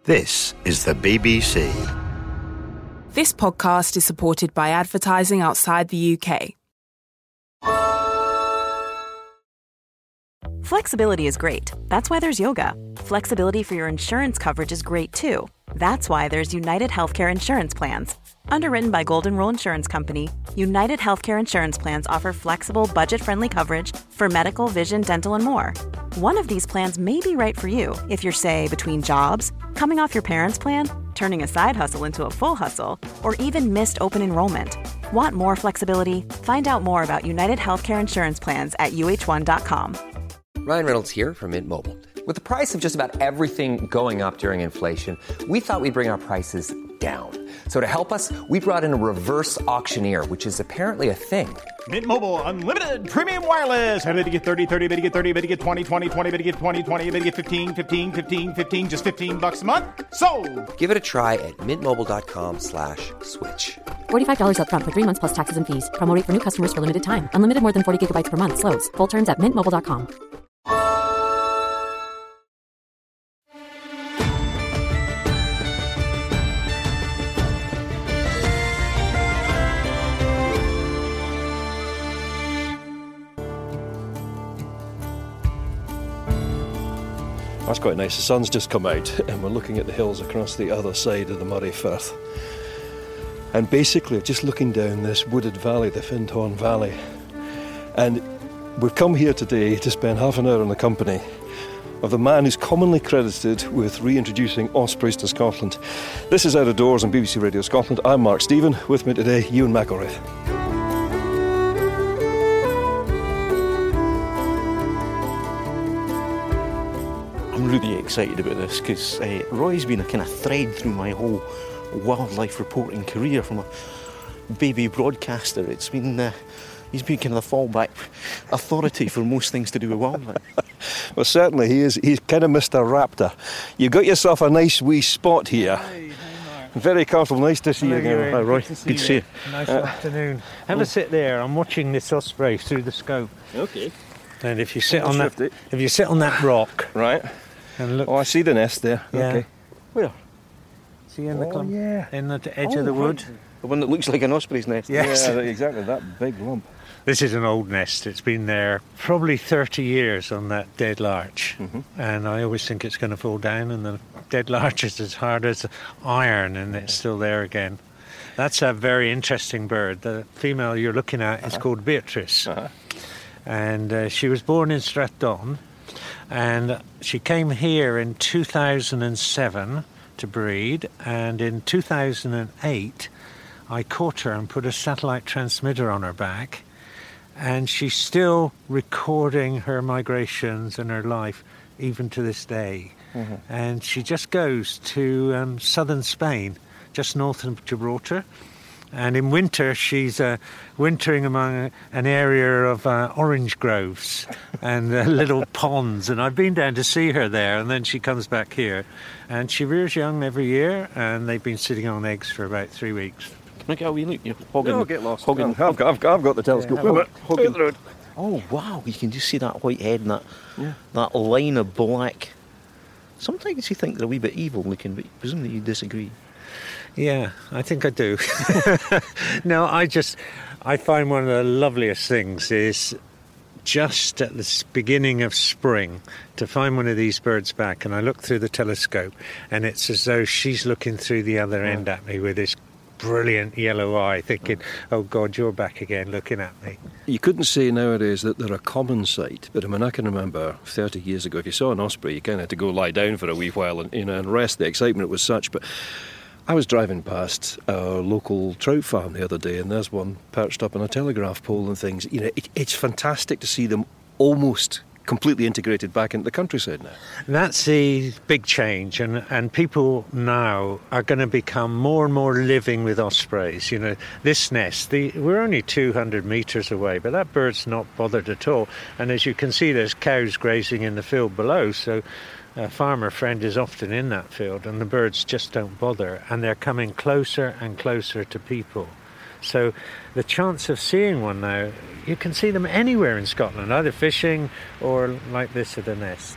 This is the BBC. This podcast is supported by advertising outside the UK. Flexibility is great. That's why there's yoga. Flexibility for your insurance coverage is great too. That's why there's United Healthcare Insurance Plans. Underwritten by Golden Rule Insurance Company, United Healthcare Insurance Plans offer flexible, budget-friendly coverage for medical, vision, dental, and more. One of these plans may be right for you if you're, say, between jobs, coming off your parents' plan, turning a side hustle into a full hustle, or even missed open enrollment. Want more flexibility? Find out more about United Healthcare Insurance Plans at uh1.com. Ryan Reynolds here from Mint Mobile. With the price of just about everything going up during inflation, we thought we'd bring our prices down. So to help us, we brought in a reverse auctioneer, which is apparently a thing. Mint Mobile Unlimited Premium Wireless. How to get 30, 30, bit to get 30, bit to get 20, 20, 20, bit to get 20, 20, bit to get 15, 15, 15, 15, just $15 a month? Sold! Give it a try at mintmobile.com/switch. $45 up front for 3 months plus taxes and fees. Promo rate for new customers for limited time. Unlimited more than 40 gigabytes per month. Slows full terms at mintmobile.com. That's quite nice. The sun's just come out and we're looking at the hills across the other side of the Moray Firth. And basically just looking down this wooded valley, the Findhorn Valley. And we've come here today to spend half an hour in the company of the man who's commonly credited with reintroducing ospreys to Scotland. This is Out of Doors on BBC Radio Scotland. I'm Mark Stephen. With me today, Ewan McElraith. I'm really excited about this because Roy's been a kind of thread through my whole wildlife reporting career from a baby broadcaster. It's been he's been kind of the fallback authority for most things to do with wildlife. Well, certainly he is. He's kind of Mr. Raptor. You've got yourself a nice wee spot here. Hey, Mark. Very comfortable. Nice to see you again. Hi, Roy. Good to see you. Nice afternoon. Have a sit there. I'm watching this osprey through the scope. Okay. And if you sit on that rock, right. And look. Oh, I see the nest there. Yeah. Okay. Where? See in the clump? Yeah. In the edge of the wood. Right. The one that looks like an osprey's nest. Yes. Yeah, exactly. That big lump. This is an old nest. It's been there probably 30 years on that dead larch. Mm-hmm. And I always think it's going to fall down, and the dead larch is as hard as iron, and it's still there again. That's a very interesting bird. The female you're looking at is called Beatrice. And she was born in Strathdon, and she came here in 2007 to breed, and in 2008 I caught her and put a satellite transmitter on her back, and she's still recording her migrations and her life even to this day. Mm-hmm. And she just goes to southern Spain, just north of Gibraltar. And in winter, she's wintering among an area of orange groves and little ponds. And I've been down to see her there, and then she comes back here. And she rears young every year, and they've been sitting on eggs for about 3 weeks. Can I get a wee look? You're hogging. No, get lost. Hogging. I've got the telescope. Yeah, hogging. Oh, wow. You can just see that white head and that line of black. Sometimes you think they're a wee bit evil looking, but presumably you disagree. Yeah, I think I do. No, I find one of the loveliest things is just at the beginning of spring to find one of these birds back, and I look through the telescope and it's as though she's looking through the other end at me with this brilliant yellow eye, thinking, oh God, you're back again looking at me. You couldn't say nowadays that they're a common sight, but I mean, I can remember 30 years ago, if you saw an osprey, you kind of had to go lie down for a wee while and rest. The excitement was such. But I was driving past our local trout farm the other day, and there's one perched up on a telegraph pole and things. It's fantastic to see them almost completely integrated back into the countryside now. That's the big change, and people now are going to become more and more living with ospreys. This nest, we're only 200 metres away, but that bird's not bothered at all. And as you can see, there's cows grazing in the field below, so a farmer friend is often in that field, and the birds just don't bother, and they're coming closer and closer to people. So the chance of seeing one now, you can see them anywhere in Scotland, either fishing or like this at a nest.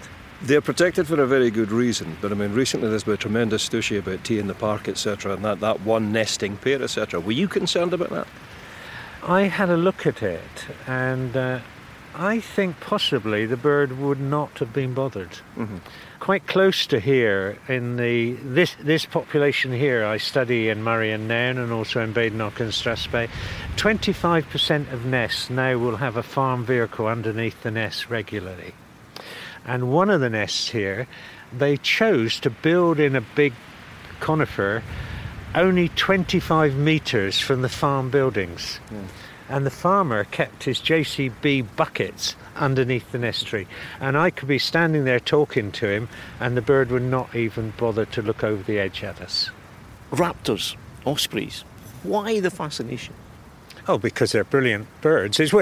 They're protected for a very good reason, but I mean, recently there's been a tremendous stooshy about tea in the park, etc., and that one nesting pair, etc. Were you concerned about that? I had a look at it, and I think possibly the bird would not have been bothered. Mm-hmm. Quite close to here, in this population here, I study in Murray and Nairn and also in Badenoch and Strathspey. 25% of nests now will have a farm vehicle underneath the nest regularly. And one of the nests here, they chose to build in a big conifer only 25 metres from the farm buildings. Mm. And the farmer kept his JCB buckets underneath the nest tree. And I could be standing there talking to him and the bird would not even bother to look over the edge at us. Raptors, ospreys, why the fascination? Oh, because they're brilliant birds. It's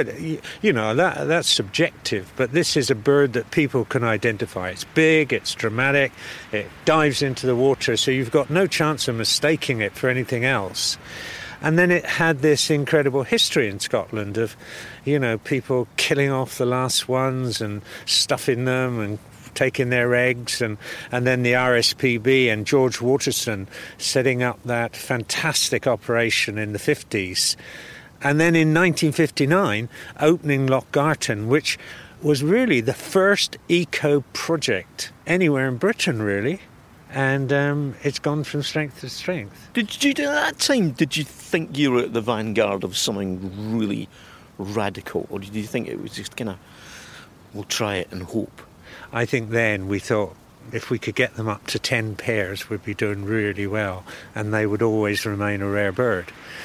that's subjective, but this is a bird that people can identify. It's big, it's dramatic, it dives into the water, so you've got no chance of mistaking it for anything else. And then it had this incredible history in Scotland of, people killing off the last ones and stuffing them and taking their eggs, and then the RSPB and George Waterston setting up that fantastic operation in the 50s. And then in 1959, opening Lochgarten, which was really the first eco project anywhere in Britain, really. And it's gone from strength to strength. Did you, at that time, did you think you were at the vanguard of something really radical? Or did you think it was just kind of, we'll try it and hope? I think then we thought if we could get them up to 10 pairs, we'd be doing really well. And they would always remain a rare bird.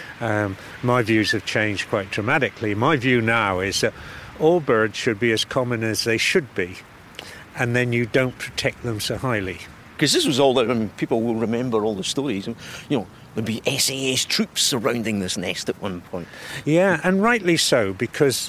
My views have changed quite dramatically. My view now is that all birds should be as common as they should be, and then you don't protect them so highly. Because this was all that, people will remember all the stories. There'd be SAS troops surrounding this nest at one point. Yeah, and rightly so, because,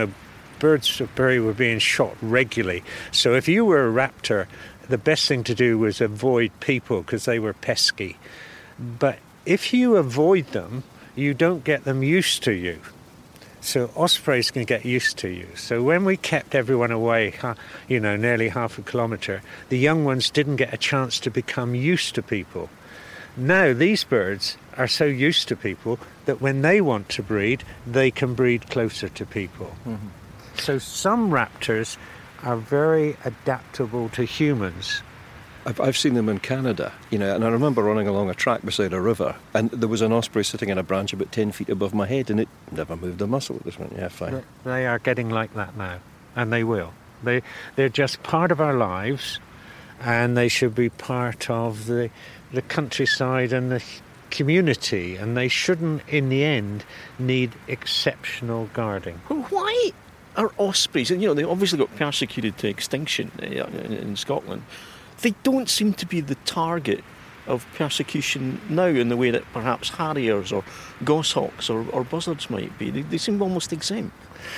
birds of prey were being shot regularly. So if you were a raptor, the best thing to do was avoid people because they were pesky. But if you avoid them, you don't get them used to you. So ospreys can get used to you. So when we kept everyone away, nearly half a kilometre, the young ones didn't get a chance to become used to people. Now these birds are so used to people that when they want to breed, they can breed closer to people. Mm-hmm. So some raptors are very adaptable to humans. I've seen them in Canada, and I remember running along a track beside a river, and there was an osprey sitting in a branch about 10 feet above my head, and it never moved a muscle. It just went, yeah, fine. They are getting like that now, and they will. They're just part of our lives, and they should be part of the countryside and the community, and they shouldn't, in the end, need exceptional guarding. Well, why are ospreys, and they obviously got persecuted to extinction in Scotland, they don't seem to be the target of persecution now in the way that perhaps harriers or goshawks or buzzards might be. They seem almost exempt.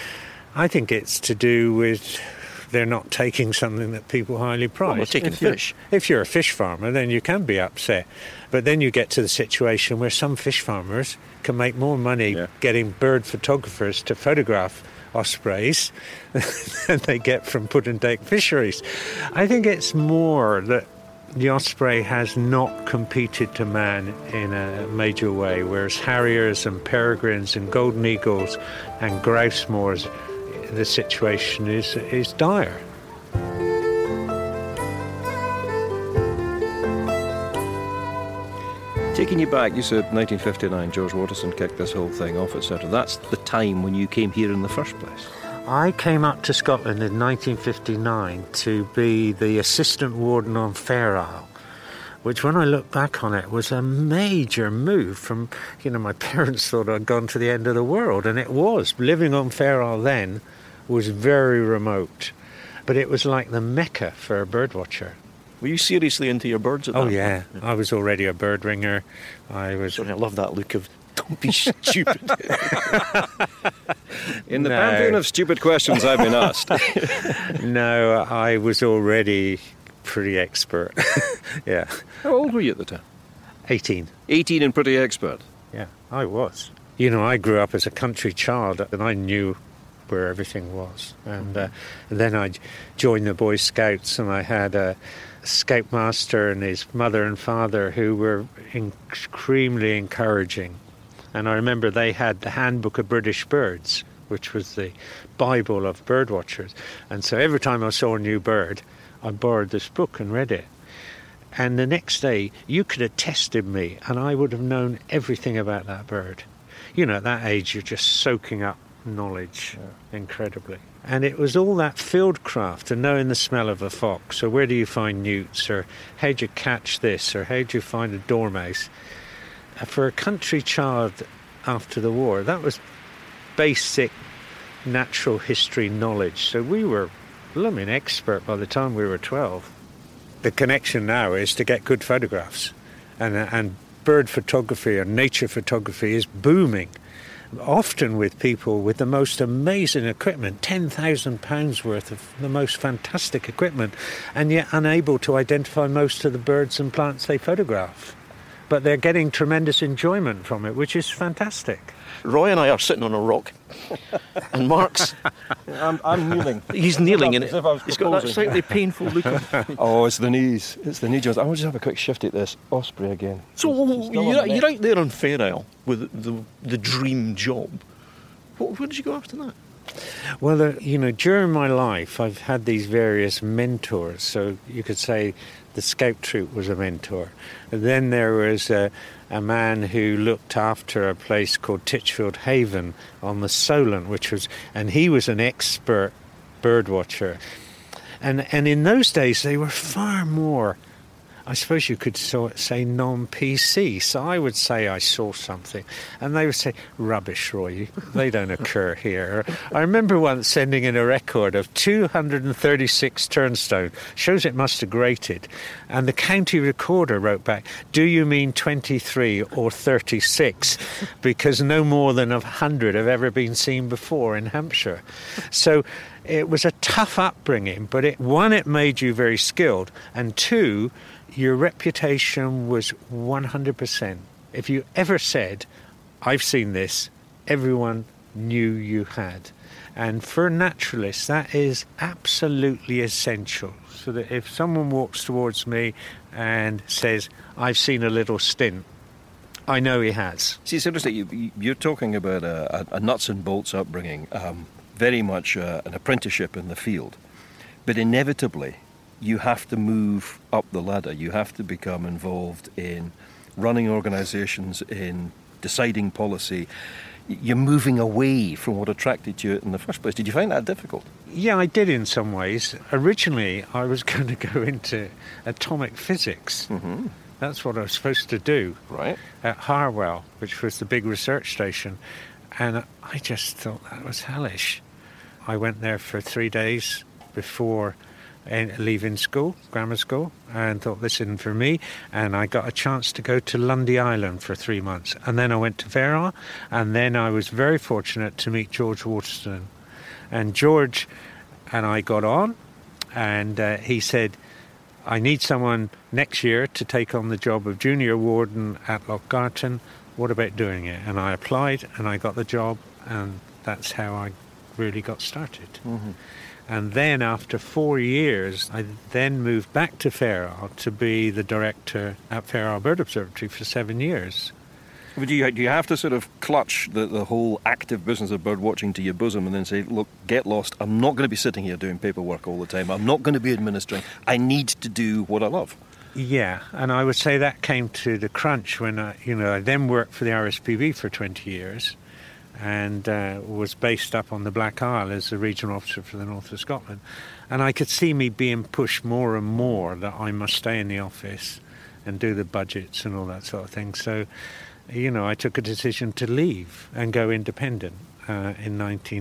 I think it's to do with they're not taking something that people highly prize. Well, they're taking fish. If you're a fish farmer, then you can be upset. But then you get to the situation where some fish farmers can make more money getting bird photographers to photograph ospreys than they get from put-and-take fisheries. I think it's more that the osprey has not competed to man in a major way, whereas harriers and peregrines and golden eagles and grouse moors, the situation is dire. Taking you back, you said 1959, George Waterston kicked this whole thing off, etc. That's the time when you came here in the first place. I came up to Scotland in 1959 to be the assistant warden on Fair Isle, which when I look back on it was a major move from, my parents thought I'd gone to the end of the world, and it was. Living on Fair Isle then was very remote, but it was like the Mecca for a birdwatcher. Were you seriously into your birds at that point? Yeah. I was already a bird ringer. I love that look of, don't be stupid. In the pantheon of stupid questions I've been asked. No, I was already pretty expert. Yeah. How old were you at the time? 18. 18 and pretty expert? Yeah, I was. I grew up as a country child and I knew where everything was. And then I joined the Boy Scouts, and I had a scoutmaster and his mother and father who were extremely encouraging. And I remember they had the Handbook of British Birds, which was the Bible of bird watchers. And so every time I saw a new bird, I borrowed this book and read it. And the next day, you could have tested me, and I would have known everything about that bird. You know, at that age, you're just soaking up knowledge incredibly. And it was all that field craft and knowing the smell of a fox, or where do you find newts, or how do you catch this, or how do you find a dormouse. For a country child after the war, that was basic natural history knowledge. So we were blooming expert by the time we were 12. The connection now is to get good photographs, and bird photography and nature photography is booming, often with people with the most amazing equipment, £10,000 worth of the most fantastic equipment, and yet unable to identify most of the birds and plants they photograph. But they're getting tremendous enjoyment from it, which is fantastic. Roy and I are sitting on a rock, and Mark's... I'm kneeling. He's kneeling, and As if I was he's got that slightly painful look on. Oh, it's the knees. It's the knee joints. I want to just have a quick shift at this osprey again. So you're out there on Fair Isle with the dream job. Where did you go after that? Well, during my life, I've had these various mentors. So you could say the scout troop was a mentor. And then there was a man who looked after a place called Titchfield Haven on the Solent, and he was an expert bird watcher. And in those days, they were far more, I suppose you could say, non-PC. So I would say I saw something, and they would say, rubbish, Roy, they don't occur here. I remember once sending in a record of 236 turnstone, shows it must have grated, and the county recorder wrote back, do you mean 23 or 36? Because no more than 100 have ever been seen before in Hampshire. So it was a tough upbringing, but it made you very skilled, and two, your reputation was 100%. If you ever said, I've seen this, everyone knew you had. And for naturalists, that is absolutely essential. So that if someone walks towards me and says, I've seen a little stint, I know he has. See, seriously, you're talking about a nuts and bolts upbringing, very much an apprenticeship in the field. But inevitably, you have to move up the ladder. You have to become involved in running organisations, in deciding policy. You're moving away from what attracted you in the first place. Did you find that difficult? Yeah, I did in some ways. Originally, I was going to go into atomic physics. Mm-hmm. That's what I was supposed to do at Harwell, which was the big research station. And I just thought that was hellish. I went there for 3 days before leaving school, grammar school, and thought this isn't for me. And I got a chance to go to Lundy Island for 3 months. And then I went to Fair Isle, and then I was very fortunate to meet George Waterston. And George and I got on, and he said, I need someone next year to take on the job of junior warden at Lochgarten. What about doing it? And I applied, and I got the job, and that's how I really got started. Mm-hmm. And then after 4 years, I then moved back to Fair Isle to be the director at Fair Isle Bird Observatory for 7 years. But do you have to sort of clutch the whole active business of bird watching to your bosom and then say, look, get lost. I'm not going to be sitting here doing paperwork all the time. I'm not going to be administering. I need to do what I love. Yeah, and I would say that came to the crunch when I then worked for the RSPB for 20 years. And was based up on the Black Isle as a regional officer for the north of Scotland. And I could see me being pushed more and more that I must stay in the office and do the budgets and all that sort of thing. So, I took a decision to leave and go independent in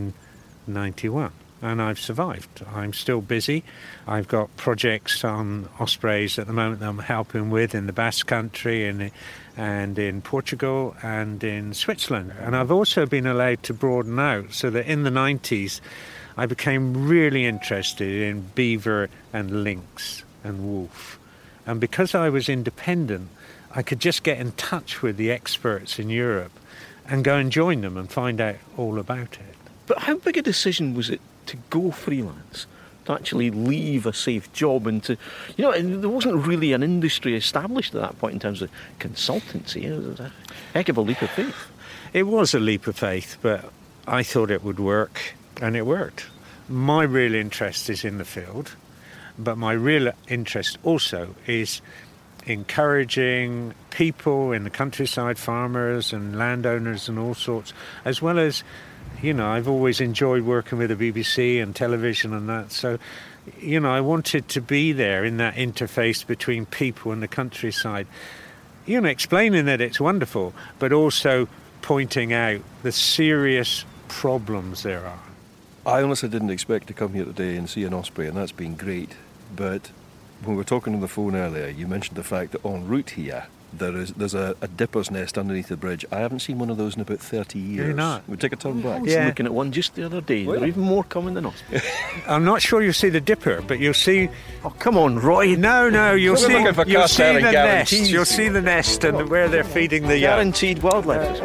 1991. And I've survived. I'm still busy. I've got projects on ospreys at the moment that I'm helping with in the Basque Country and in Portugal and in Switzerland. And I've also been allowed to broaden out so that in the 90s I became really interested in beaver and lynx and wolf. And because I was independent, I could just get in touch with the experts in Europe and go and join them and find out all about it. But how big a decision was it to go freelance, to actually leave a safe job and to, and there wasn't really an industry established at that point in terms of consultancy. It was a heck of a leap of faith. It was a leap of faith, but I thought it would work, and it worked. My real interest is in the field, but my real interest also is encouraging people in the countryside, farmers and landowners and all sorts, as well as, I've always enjoyed working with the BBC and television and that. So, I wanted to be there in that interface between people and the countryside, explaining that it's wonderful, but also pointing out the serious problems there are. I honestly didn't expect to come here today and see an osprey, and that's been great. But when we were talking on the phone earlier, you mentioned the fact that en route here, there's a dipper's nest underneath the bridge. I haven't seen one of those in about 30 years. You're not? We take a turn back. I was looking at one just the other day. There are even more coming than ospreys. I'm not sure you'll see the dipper, but you'll see... Oh, come on, Roy. No, you'll see the nest. Guarantees. You'll see the nest and where they're feeding the young. Guaranteed wildlife.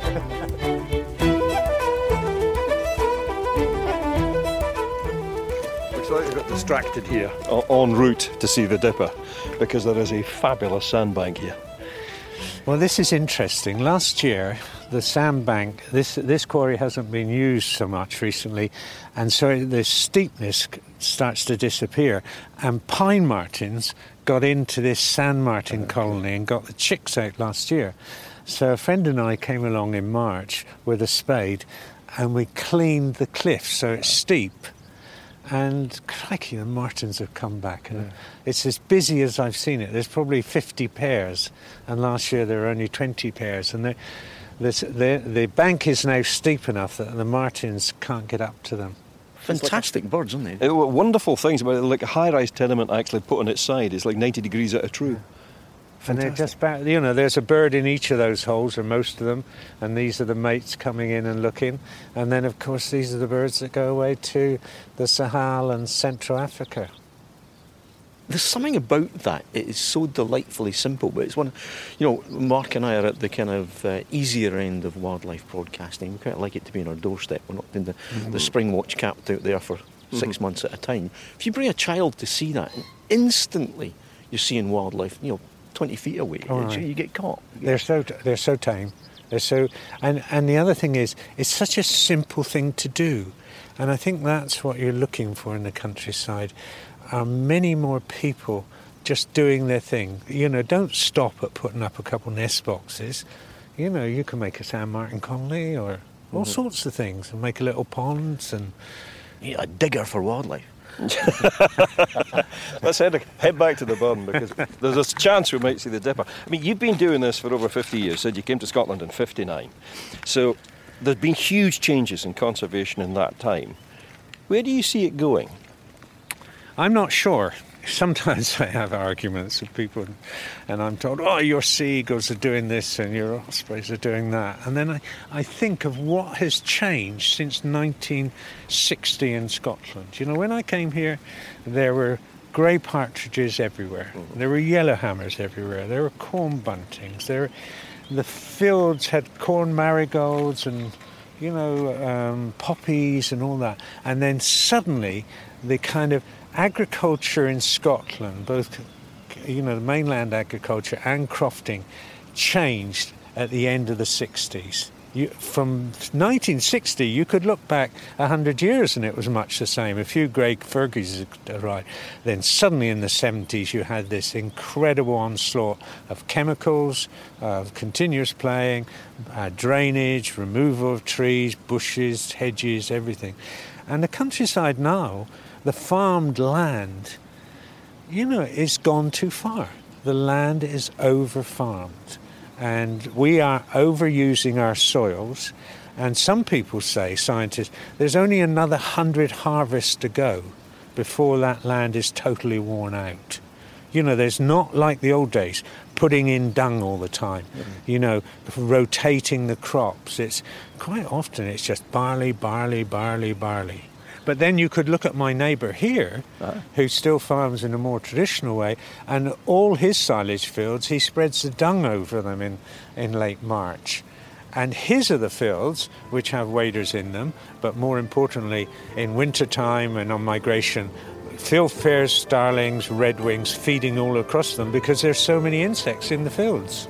I got distracted here en route to see the dipper because there is a fabulous sandbank here. Well, this is interesting. Last year, the sandbank, this quarry hasn't been used so much recently, and so the steepness starts to disappear. And pine martins got into this sand martin colony and got the chicks out last year. So a friend and I came along in March with a spade, and we cleaned the cliff so it's steep. And crikey, the martins have come back. And it's as busy as I've seen it. There's probably 50 pairs, and last year there were only 20 pairs. And the bank is now steep enough that the martins can't get up to them. Fantastic birds, aren't they? Wonderful things about it, like a high-rise tenement actually put on its side. It's like 90 degrees out of true. And they're just about, there's a bird in each of those holes, or most of them, and these are the mates coming in and looking. And then, of course, these are the birds that go away to the Sahel and Central Africa. There's something about that. It is so delightfully simple, but it's one, Mark and I are at the kind of easier end of wildlife broadcasting. We quite like it to be on our doorstep. We're not in the Springwatch capped out there for 6 months at a time. If you bring a child to see that, instantly you're seeing wildlife, 20 feet away. Right. You get caught. They're so tame. They're so, and the other thing is, it's such a simple thing to do, and I think that's what you're looking for in the countryside. Are many more people just doing their thing. Don't stop at putting up a couple nest boxes. You can make a sand martin colony or all sorts of things, and make a little ponds and a digger for wildlife. Let's head back to the burn, because there's a chance we might see the dipper. I mean, you've been doing this for over 50 years. Said you came to Scotland in 59. So there's been huge changes in conservation in that time. Where do you see it going? I'm not sure. Sometimes I have arguments with people and I'm told, your sea eagles are doing this and your ospreys are doing that. And then I think of what has changed since 1960 in Scotland. When I came here, there were grey partridges everywhere. There were yellowhammers everywhere. There were corn buntings. The fields had corn marigolds and, poppies and all that. And then suddenly the kind of agriculture in Scotland, both, the mainland agriculture and crofting, changed at the end of the 60s. From 1960, you could look back 100 years and it was much the same. A few grey Fergies had arrived. Then suddenly in the 70s, you had this incredible onslaught of chemicals, of continuous playing, drainage, removal of trees, bushes, hedges, everything. And the countryside now, the farmed land, is gone too far. The land is over-farmed. And we are overusing our soils. And some people say, scientists, there's only another 100 harvests to go before that land is totally worn out. There's not like the old days, putting in dung all the time, rotating the crops. It's quite often it's just barley, barley, barley, barley. But then you could look at my neighbour here, who still farms in a more traditional way, and all his silage fields, he spreads the dung over them in late March. And his are the fields which have waders in them, but more importantly, in wintertime and on migration, fieldfares, starlings, redwings feeding all across them because there's so many insects in the fields.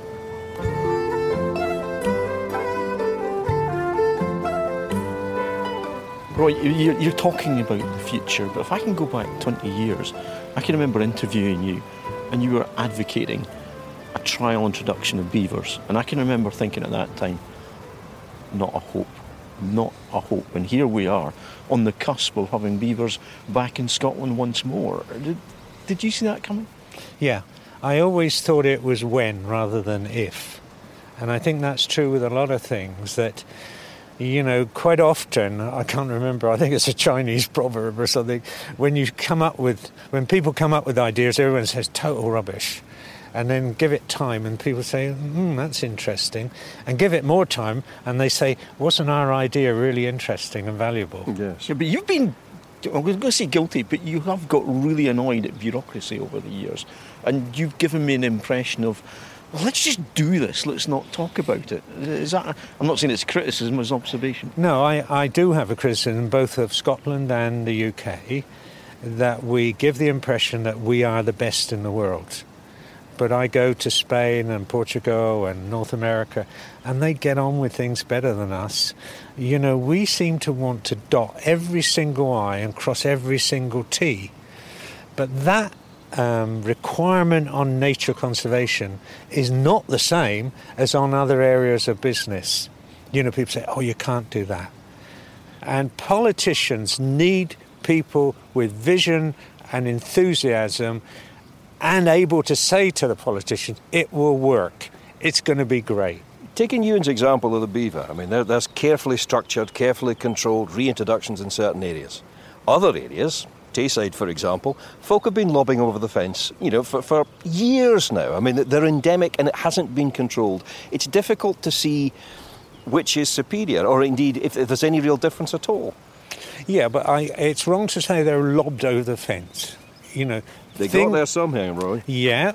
Roy, you're talking about the future, but if I can go back 20 years, I can remember interviewing you and you were advocating a trial introduction of beavers. And I can remember thinking at that time, not a hope. And here we are on the cusp of having beavers back in Scotland once more. Did you see that coming? Yeah, I always thought it was when rather than if. And I think that's true with a lot of things that, you know, quite often, I can't remember, I think it's a Chinese proverb or something, when people come up with ideas, everyone says total rubbish. And then give it time and people say, that's interesting. And give it more time and they say, wasn't our idea really interesting and valuable? Yes. Yeah, but you've been, I'm going to say guilty, but you have got really annoyed at bureaucracy over the years. And you've given me an impression of, well, let's just do this, let's not talk about it. Is that, I'm not saying it's criticism, it's observation. No, I do have a criticism both of Scotland and the UK that we give the impression that we are the best in the world. But I go to Spain and Portugal and North America and they get on with things better than us. You know, we seem to want to dot every single I and cross every single T. But that requirement on nature conservation is not the same as on other areas of business. You know, people say, oh, you can't do that. And politicians need people with vision and enthusiasm and able to say to the politicians, it will work, it's going to be great. Taking Ewan's example of the beaver, I mean, there's carefully structured, carefully controlled reintroductions in certain areas. Other areas, Tayside, for example, folk have been lobbing over the fence, you know, for years now. I mean, they're endemic and it hasn't been controlled. It's difficult to see which is superior, or indeed if there's any real difference at all. Yeah, but it's wrong to say they're lobbed over the fence. You know, they got there somehow, Roy. Yeah,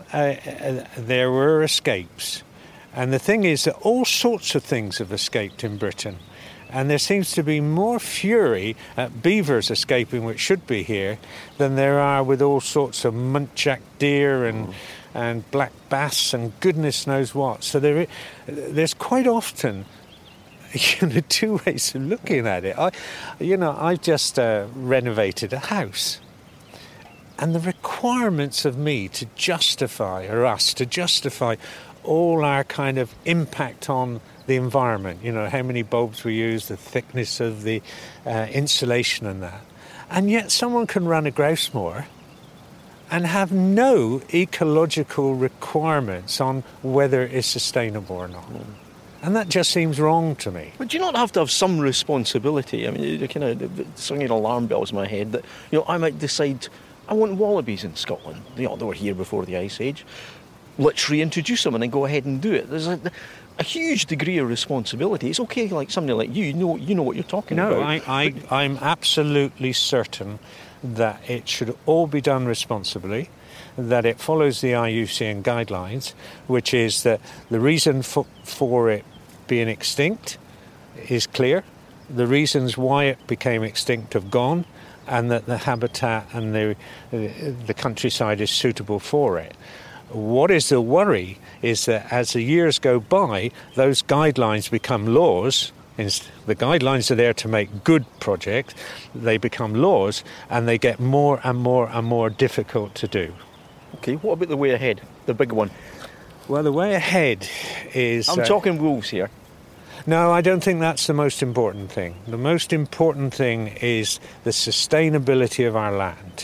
there were escapes. And the thing is that all sorts of things have escaped in Britain. And there seems to be more fury at beavers escaping, which should be here, than there are with all sorts of muntjac deer and black bass and goodness knows what. So there's quite often, you know, two ways of looking at it. I've just renovated a house. And the requirements of me to justify, or us to justify, all our kind of impact on the environment, you know, how many bulbs we use, the thickness of the insulation and that. And yet someone can run a grouse moor and have no ecological requirements on whether it's sustainable or not. And that just seems wrong to me. But do you not have to have some responsibility? I mean, kind of singing alarm bells in my head that, you know, I might decide I want wallabies in Scotland. You know, they were here before the Ice Age. Let's reintroduce them and then go ahead and do it. There's a huge degree of responsibility. It's okay, like somebody like you know what you're talking about. No, I'm absolutely certain that it should all be done responsibly, that it follows the IUCN guidelines, which is that the reason for it being extinct is clear, the reasons why it became extinct have gone, and that the habitat and the countryside is suitable for it. What is the worry is that as the years go by, those guidelines become laws. The guidelines are there to make good projects. They become laws, and they get more and more and more difficult to do. OK, what about the way ahead, the big one? Well, the way ahead is... I'm talking wolves here. No, I don't think that's the most important thing. The most important thing is the sustainability of our land.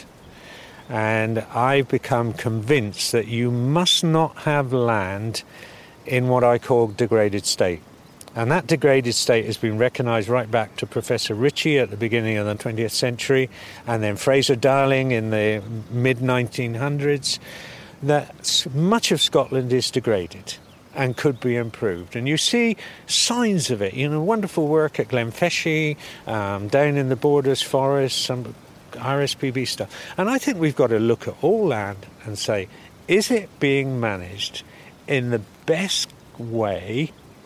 And I've become convinced that you must not have land in what I call degraded state. And that degraded state has been recognised right back to Professor Ritchie at the beginning of the 20th century, and then Fraser Darling in the mid-1900s, that much of Scotland is degraded and could be improved. And you see signs of it, you know, wonderful work at Glenfeshie, down in the Borders Forest, some RSPB stuff. And I think we've got to look at all land and say, is it being managed in the best way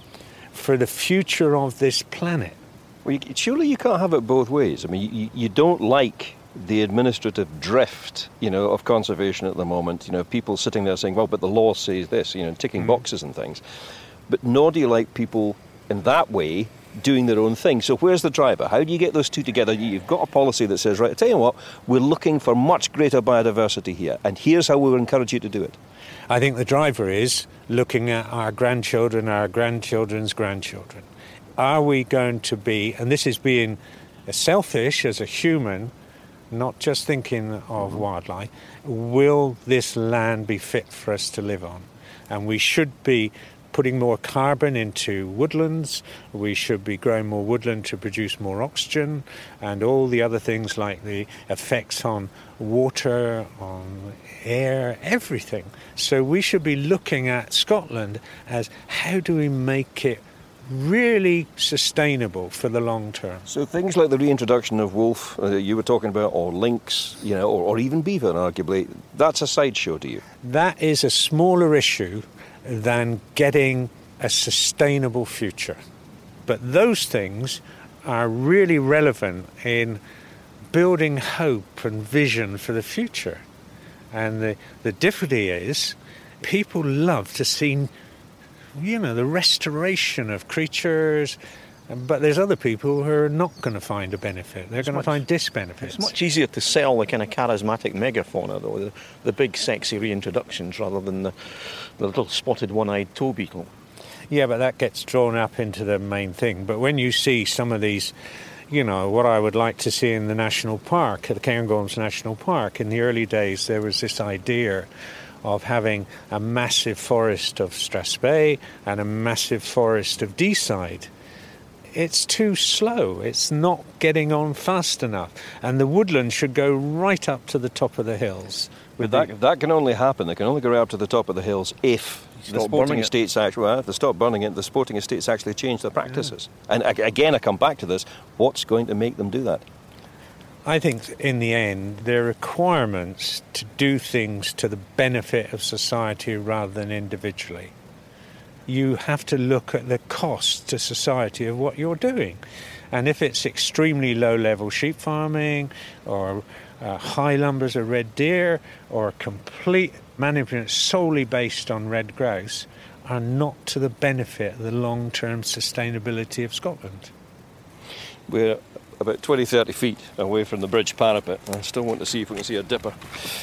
for the future of this planet. Well, surely you can't have it both ways. I mean, you don't like the administrative drift, of conservation at the moment. People sitting there saying, well, but the law says this, ticking boxes and things. But nor do you like people in that way doing their own thing. So where's the driver? How do you get those two together? You've got a policy that says, right, I tell you what, we're looking for much greater biodiversity here, and here's how we'll encourage you to do it. I think the driver is looking at our grandchildren, our grandchildren's grandchildren. Are we going to be, and this is being selfish as a human, not just thinking of wildlife, will this land be fit for us to live on? And we should be putting more carbon into woodlands, we should be growing more woodland to produce more oxygen, and all the other things like the effects on water, on air, everything. So we should be looking at Scotland as how do we make it really sustainable for the long term. So things like the reintroduction of wolf, you were talking about, or lynx, or even beaver, arguably, that's a sideshow to you? That is a smaller issue than getting a sustainable future. But those things are really relevant in building hope and vision for the future. And the difficulty is people love to see, the restoration of creatures, but there's other people who are not going to find a benefit. They're going to find disbenefits. It's much easier to sell the kind of charismatic megafauna, though, the big sexy reintroductions, rather than the little spotted one-eyed tow beetle. Yeah, but that gets drawn up into the main thing. But when you see some of these, what I would like to see in the national park, the Cairngorms National Park, in the early days there was this idea of having a massive forest of Strathspey and a massive forest of Deeside. It's too slow. It's not getting on fast enough. And the woodland should go right up to the top of the hills. But that can only happen. They can only go right up to the top of the hills if the sporting estates actually, if they stop burning it, the sporting estates actually change their practices. Yeah. And again, I come back to this, what's going to make them do that? I think in the end, there are requirements to do things to the benefit of society rather than individually. You have to look at the cost to society of what you're doing. And if it's extremely low-level sheep farming or high numbers of red deer or complete management solely based on red grouse, are not to the benefit of the long-term sustainability of Scotland. We're about 20, 30 feet away from the bridge parapet. I still want to see if we can see a dipper.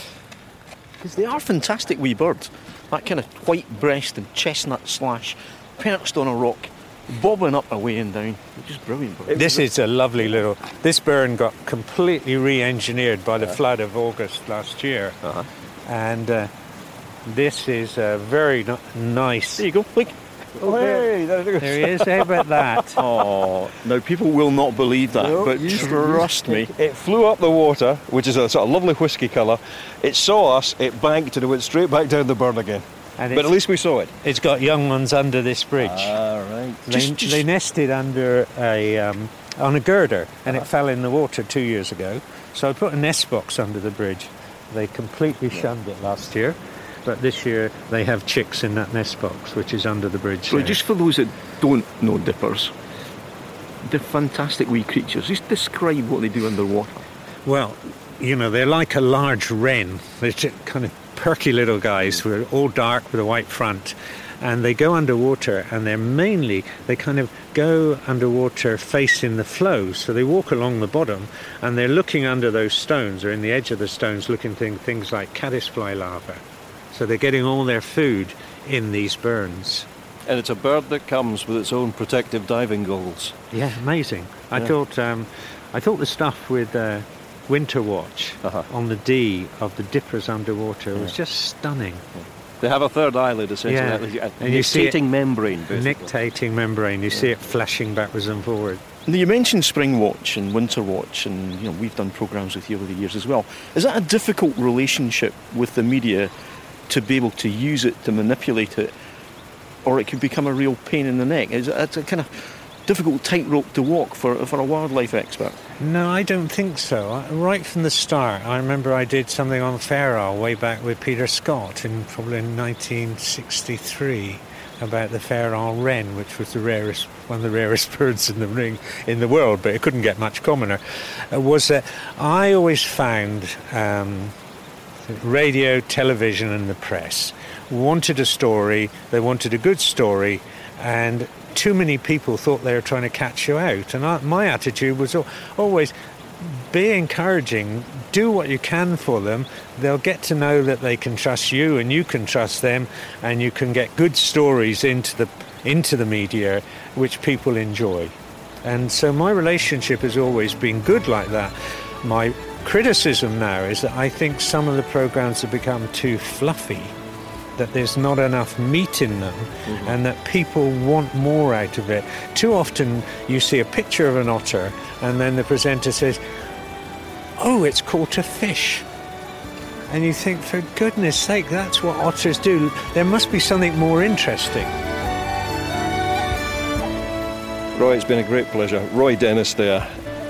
Because they are fantastic wee birds. That kind of white-breasted chestnut slash perched on a rock, bobbing up away and down. Just brilliant bird. This is a lovely little... This burn got completely re-engineered by the flood of August last year. Uh-huh. And this is a very nice... There you go, look. Oh, hey, there he is. How about that? Oh, now people will not believe that, but trust me. It flew up the water, which is a sort of lovely whisky colour. It saw us, it banked, and it went straight back down the burn again. But at least we saw it. It's got young ones under this bridge. Ah, right. They nested under on a girder, and it fell in the water 2 years ago. So I put a nest box under the bridge. They completely shunned it last year. But this year they have chicks in that nest box, which is under the bridge. So just for those that don't know dippers, they're fantastic wee creatures. Just describe what they do underwater. Well, they're like a large wren. They're kind of perky little guys who are all dark with a white front. And they go underwater, and they kind of go underwater facing the flow. So they walk along the bottom, and they're looking under those stones, or in the edge of the stones, looking things like caddisfly larvae. So they're getting all their food in these burns. And it's a bird that comes with its own protective diving goggles. Yeah, amazing. I thought the stuff with Winter Watch on the D of the dippers underwater was just stunning. They have a third eyelid, essentially. Yeah. And nictating membrane, basically. Nictating membrane. You see it flashing backwards and forward. Now, you mentioned Spring Watch and Winter Watch, and we've done programmes with you over the years as well. Is that a difficult relationship with the media to be able to use it, to manipulate it, or it could become a real pain in the neck? It's a kind of difficult tightrope to walk for a wildlife expert. No, I don't think so. Right from the start, I remember I did something on Fair Isle way back with Peter Scott, probably in 1963, about the Farallon wren, which was one of the rarest birds in the world, but it couldn't get much commoner, was that I always found radio, television and the press wanted a story, they wanted a good story, and too many people thought they were trying to catch you out. And my attitude was always be encouraging, do what you can for them. They'll get to know that they can trust you and you can trust them, and you can get good stories into the media which people enjoy. And so my relationship has always been good like that. My criticism now is that I think some of the programs have become too fluffy, that there's not enough meat in them, and that people want more out of it. Too often you see a picture of an otter and then the presenter says, "Oh, it's caught a fish." And you think, for goodness sake, that's what otters do. There must be something more interesting. Roy, it's been a great pleasure. Roy Dennis there.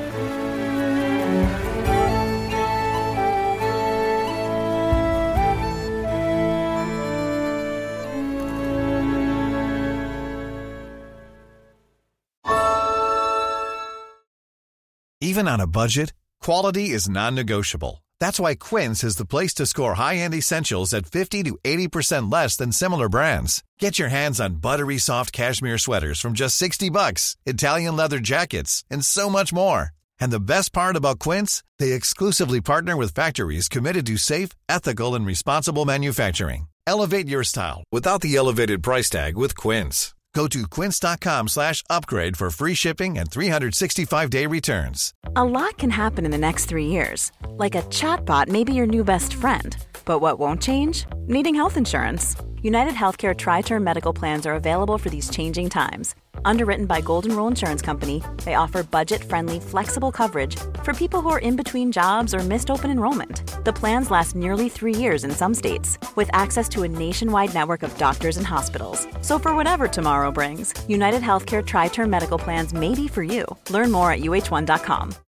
Even on a budget, quality is non-negotiable. That's why Quince is the place to score high-end essentials at 50 to 80% less than similar brands. Get your hands on buttery soft cashmere sweaters from just $60, Italian leather jackets, and so much more. And the best part about Quince, they exclusively partner with factories committed to safe, ethical, and responsible manufacturing. Elevate your style without the elevated price tag with Quince. Go to quince.com/upgrade for free shipping and 365-day returns. A lot can happen in the next 3 years. Like a chatbot may be your new best friend. But what won't change? Needing health insurance. United Healthcare Tri-Term Medical Plans are available for these changing times. Underwritten by Golden Rule Insurance Company, they offer budget-friendly, flexible coverage for people who are in between jobs or missed open enrollment. The plans last nearly 3 years in some states, with access to a nationwide network of doctors and hospitals. So for whatever tomorrow brings, United Healthcare Tri-Term Medical Plans may be for you. Learn more at uh1.com.